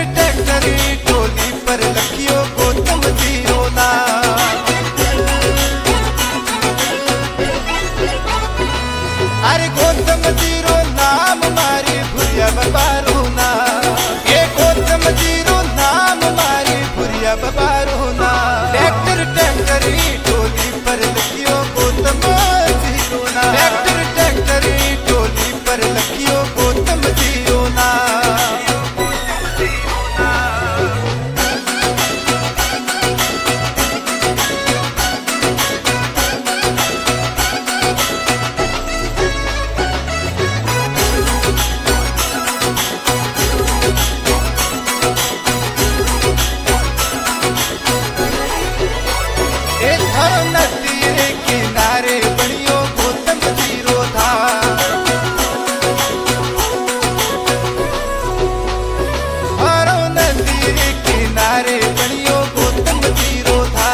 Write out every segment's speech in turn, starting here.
Tractor टोली पर लखियो गौतम जीरो ना। अरे गौतम जीरो नाम मारी भुरिया बबारो ना। ये गौतम जीरो नाम मारी भुरिया बबारो ना। ट्रैक्टर टोली पर लखियो गौतम जीरो ना। ट्रैक्टर टोली पर लखियो गौतम जीरो ना। नदी रे किनारे बनियो गौतम जीरो था। हरो नदी रे किनारे बनियो गौतम जीरो था।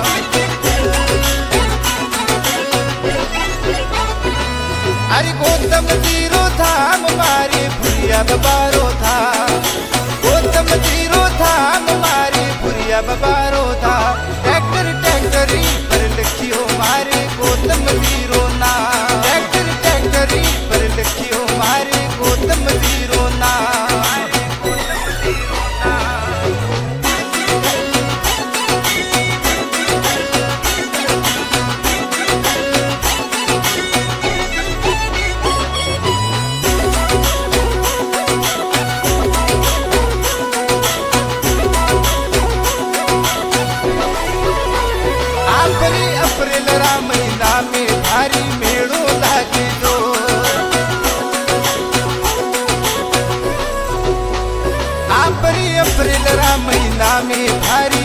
अरे गौतम जीरो था हमारी भुरिया बबारो था। गौतम जीरो था हमारी भुरिया बबारो था। ट्रैक्टर पर लिखियो मारे गौतम जीरो ना। ट्रैक्टर पर लिखियो मारे गौतम जीरो ना। अप्रैल महीना में भारी मेड़ो लागे जो। अप्रैल महीना में भारी